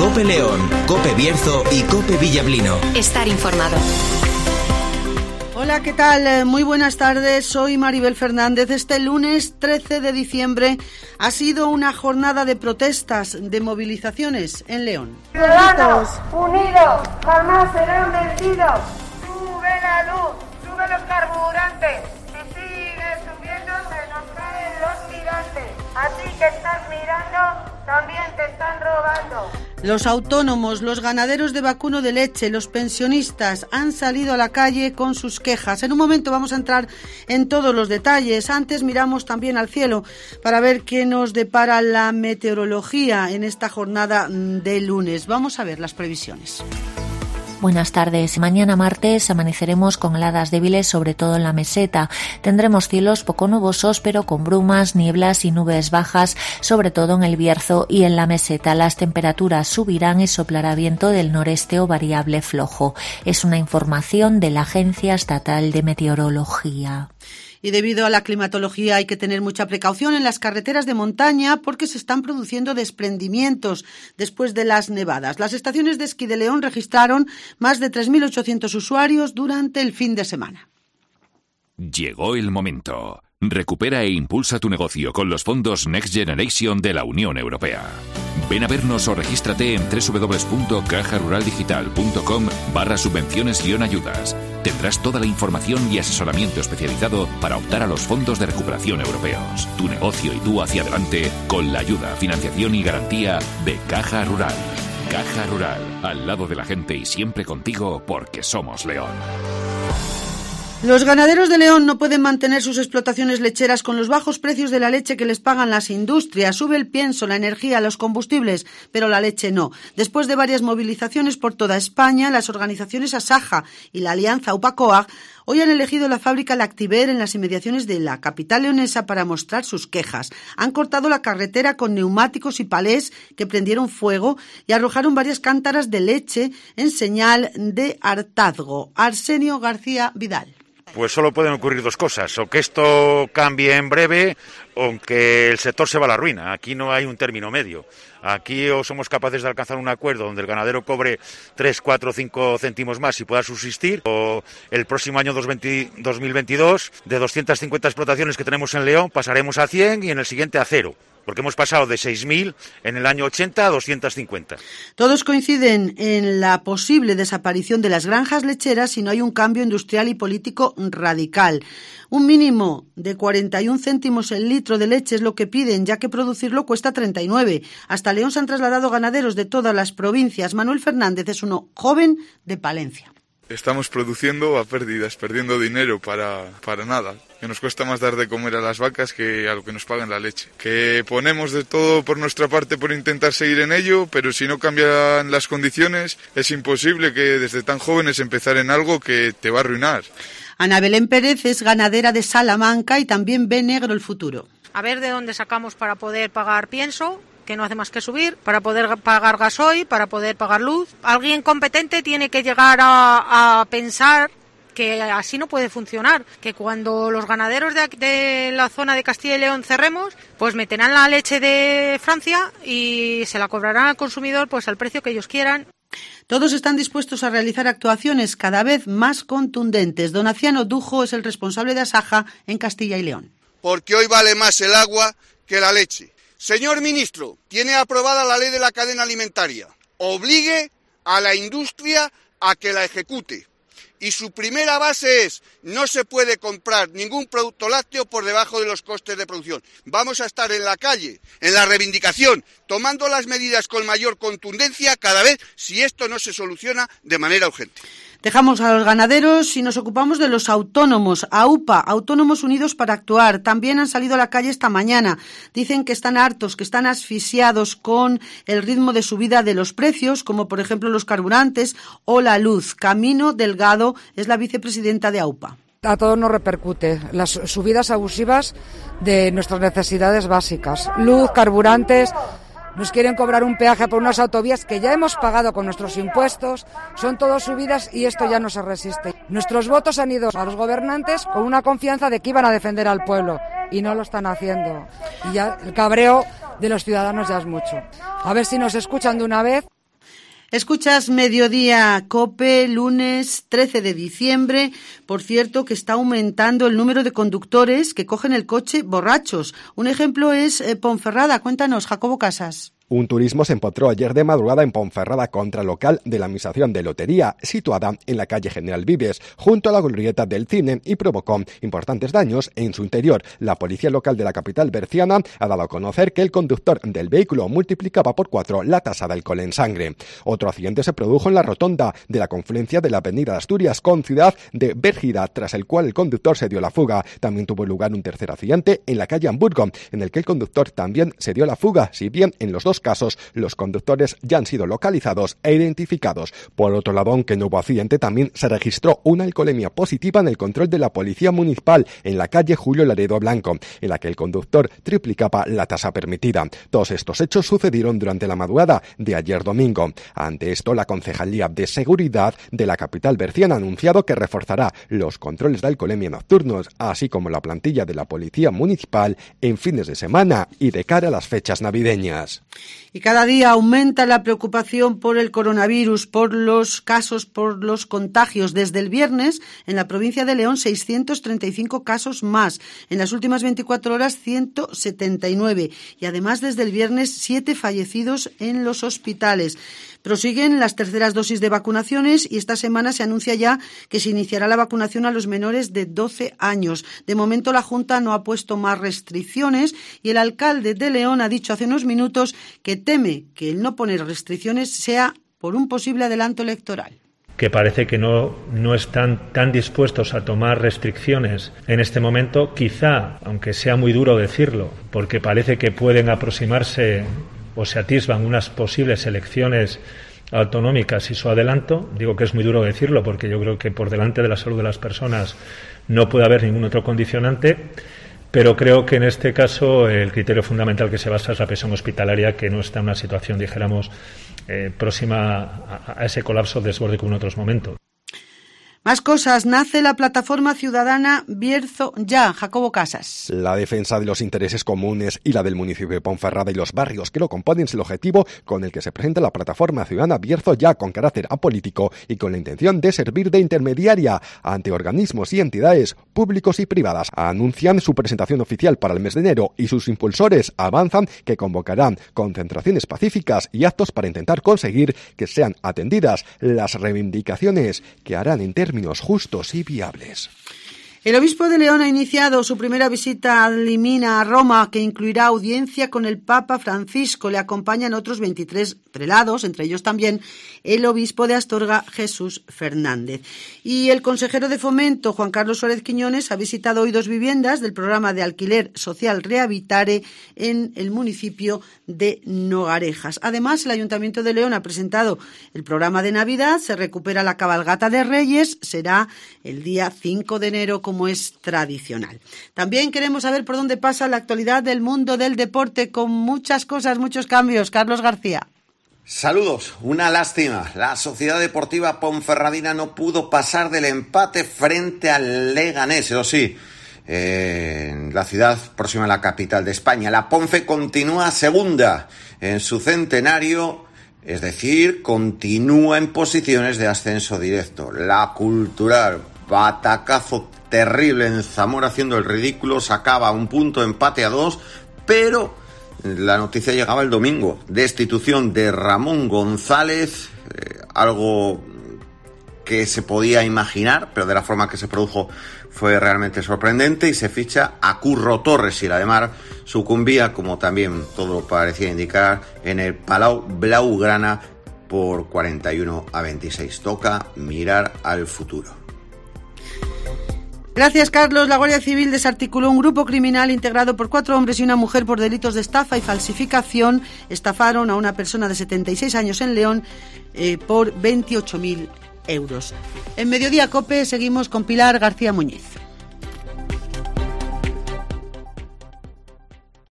COPE León, COPE Bierzo y COPE Villablino. Estar informado. Hola, ¿qué tal? Muy buenas tardes, soy Maribel Fernández. Este lunes 13 de diciembre ha sido una jornada de protestas, de movilizaciones en León. Ciudadanos unidos, jamás serán vencidos. Sube la luz, sube los carburantes. Si sigue subiendo, se nos caen los gigantes. Así que estás mirando, también te están robando. Los autónomos, los ganaderos de vacuno de leche, los pensionistas han salido a la calle con sus quejas. En un momento vamos a entrar en todos los detalles. Antes miramos también al cielo para ver qué nos depara la meteorología en esta jornada de lunes. Vamos a ver las previsiones. Buenas tardes. Mañana martes amaneceremos con heladas débiles, sobre todo en la meseta. Tendremos cielos poco nubosos, pero con brumas, nieblas y nubes bajas, sobre todo en el Bierzo y en la meseta. Las temperaturas subirán y soplará viento del noreste o variable flojo. Es una información de la Agencia Estatal de Meteorología. Y debido a la climatología hay que tener mucha precaución en las carreteras de montaña porque se están produciendo desprendimientos después de las nevadas. Las estaciones de esquí de León registraron más de 3.800 usuarios durante el fin de semana. Llegó el momento. Recupera e impulsa tu negocio con los fondos Next Generation de la Unión Europea. Ven a vernos o regístrate en www.cajaruraldigital.com/subvenciones-ayudas. Tendrás toda la información y asesoramiento especializado para optar a los fondos de recuperación europeos. Tu negocio y tú hacia adelante con la ayuda, financiación y garantía de Caja Rural. Caja Rural, al lado de la gente y siempre contigo porque somos León. Los ganaderos de León no pueden mantener sus explotaciones lecheras con los bajos precios de la leche que les pagan las industrias. Sube el pienso, la energía, los combustibles, pero la leche no. Después de varias movilizaciones por toda España, las organizaciones Asaja y la Alianza UPA-COAG hoy han elegido la fábrica Lactiver en las inmediaciones de la capital leonesa para mostrar sus quejas. Han cortado la carretera con neumáticos y palés que prendieron fuego y arrojaron varias cántaras de leche en señal de hartazgo. Arsenio García Vidal. Pues solo pueden ocurrir dos cosas, o que esto cambie en breve o que el sector se va a la ruina. Aquí no hay un término medio. Aquí o somos capaces de alcanzar un acuerdo donde el ganadero cobre 3, 4, 5 céntimos más y pueda subsistir, o el próximo año 2022 de 250 explotaciones que tenemos en León pasaremos a 100 y en el siguiente a 0. Porque hemos pasado de 6.000 en el año 80 a 250. Todos coinciden en la posible desaparición de las granjas lecheras si no hay un cambio industrial y político radical. Un mínimo de 41 céntimos el litro de leche es lo que piden, ya que producirlo cuesta 39. Hasta León se han trasladado ganaderos de todas las provincias. Manuel Fernández es uno joven de Palencia. Estamos produciendo a pérdidas, perdiendo dinero para nada. Que nos cuesta más dar de comer a las vacas que a lo que nos pagan la leche. Que ponemos de todo por nuestra parte por intentar seguir en ello, pero si no cambian las condiciones, es imposible que desde tan jóvenes empezar en algo que te va a arruinar. Ana Belén Pérez es ganadera de Salamanca y también ve negro el futuro. A ver de dónde sacamos para poder pagar pienso, que no hace más que subir, para poder pagar gasoil, para poder pagar luz. Alguien competente tiene que llegar a pensar que así no puede funcionar, que cuando los ganaderos de la zona de Castilla y León cerremos, pues meterán la leche de Francia y se la cobrarán al consumidor pues al precio que ellos quieran. Todos están dispuestos a realizar actuaciones cada vez más contundentes. Donaciano Dujo es el responsable de Asaja en Castilla y León. Porque hoy vale más el agua que la leche. Señor ministro, tiene aprobada la ley de la cadena alimentaria. Obligue a la industria a que la ejecute. Y su primera base es, no se puede comprar ningún producto lácteo por debajo de los costes de producción. Vamos a estar en la calle, en la reivindicación, tomando las medidas con mayor contundencia cada vez si esto no se soluciona de manera urgente. Dejamos a los ganaderos y nos ocupamos de los autónomos. AUPA, Autónomos Unidos para Actuar, también han salido a la calle esta mañana. Dicen que están hartos, que están asfixiados con el ritmo de subida de los precios, como por ejemplo los carburantes o la luz. Camino Delgado es la vicepresidenta de AUPA. A todos nos repercute las subidas abusivas de nuestras necesidades básicas. Luz, carburantes. Nos quieren cobrar un peaje por unas autovías que ya hemos pagado con nuestros impuestos. Son todas subidas y esto ya no se resiste. Nuestros votos han ido a los gobernantes con una confianza de que iban a defender al pueblo y no lo están haciendo. Y ya el cabreo de los ciudadanos ya es mucho. A ver si nos escuchan de una vez. Escuchas Mediodía COPE, lunes 13 de diciembre. Por cierto, que está aumentando el número de conductores que cogen el coche borrachos. Un ejemplo es Ponferrada. Cuéntanos, Jacobo Casas. Un turismo se empotró ayer de madrugada en Ponferrada contra el local de la Administración de Lotería, situada en la calle General Vives, junto a la glorieta del cine, y provocó importantes daños en su interior. La policía local de la capital berciana ha dado a conocer que el conductor del vehículo multiplicaba por 4 la tasa de alcohol en sangre. Otro accidente se produjo en la rotonda de la confluencia de la avenida de Asturias con Ciudad de Bérgida, tras el cual el conductor se dio la fuga. También tuvo lugar un tercer accidente en la calle Hamburgo, en el que el conductor también se dio la fuga, si bien en los dos casos los conductores ya han sido localizados e identificados. Por otro lado, aunque no hubo accidente, también se registró una alcoholemia positiva en el control de la policía municipal en la calle Julio Laredo Blanco, en la que el conductor triplicaba la tasa permitida. Todos estos hechos sucedieron durante la madrugada de ayer domingo. Ante esto, la Concejalía de Seguridad de la capital berciana ha anunciado que reforzará los controles de alcoholemia nocturnos, así como la plantilla de la policía municipal en fines de semana y de cara a las fechas navideñas. Y cada día aumenta la preocupación por el coronavirus, por los casos, por los contagios. Desde el viernes, en la provincia de León, 635 casos más. En las últimas 24 horas, 179. Y además, desde el viernes, 7 fallecidos en los hospitales. Prosiguen las terceras dosis de vacunaciones y esta semana se anuncia ya que se iniciará la vacunación a los menores de 12 años. De momento la Junta no ha puesto más restricciones y el alcalde de León ha dicho hace unos minutos que teme que el no poner restricciones sea por un posible adelanto electoral. Que parece que no están tan dispuestos a tomar restricciones en este momento, quizá, aunque sea muy duro decirlo, porque parece que pueden aproximarse o se atisban unas posibles elecciones autonómicas y su adelanto. Digo que es muy duro decirlo porque yo creo que por delante de la salud de las personas no puede haber ningún otro condicionante, pero creo que en este caso el criterio fundamental que se basa es la presión hospitalaria, que no está en una situación, dijéramos, próxima a ese colapso desborde como en otros momentos. Más cosas. Nace la plataforma ciudadana Bierzo Ya. Jacobo Casas. La defensa de los intereses comunes y la del municipio de Ponferrada y los barrios que lo componen es el objetivo con el que se presenta la plataforma ciudadana Bierzo Ya, con carácter apolítico y con la intención de servir de intermediaria ante organismos y entidades públicos y privadas. Anuncian su presentación oficial para el mes de enero y sus impulsores avanzan que convocarán concentraciones pacíficas y actos para intentar conseguir que sean atendidas las reivindicaciones que harán en términos justos y viables. El obispo de León ha iniciado su primera visita al Limina a Roma, que incluirá audiencia con el Papa Francisco. Le acompañan otros 23 prelados, entre ellos también el obispo de Astorga, Jesús Fernández. Y el consejero de Fomento, Juan Carlos Suárez Quiñones, ha visitado hoy 2 viviendas del programa de alquiler social Rehabitare en el municipio de Nogarejas. Además, el Ayuntamiento de León ha presentado el programa de Navidad. Se recupera la cabalgata de Reyes. Será el día 5 de enero, como es tradicional. También queremos saber por dónde pasa la actualidad del mundo del deporte, con muchas cosas, muchos cambios. Carlos García. Saludos, una lástima. La Sociedad Deportiva Ponferradina no pudo pasar del empate frente al Leganés, eso sí, en la ciudad próxima a la capital de España. La Ponfe continúa segunda en su centenario, es decir, continúa en posiciones de ascenso directo. La Cultural, batacazo terrible en Zamora haciendo el ridículo, sacaba un punto, empate a 2, pero la noticia llegaba el domingo, destitución de Ramón González, algo que se podía imaginar, pero de la forma que se produjo fue realmente sorprendente, y se ficha a Curro Torres, y la de Mar sucumbía, como también todo parecía indicar, en el Palau Blaugrana por 41-26. Toca mirar al futuro. Gracias, Carlos. La Guardia Civil desarticuló un grupo criminal integrado por 4 hombres y una mujer por delitos de estafa y falsificación. Estafaron a una persona de 76 años en León por 28.000 euros. En Mediodía COPE seguimos con Pilar García Muñiz.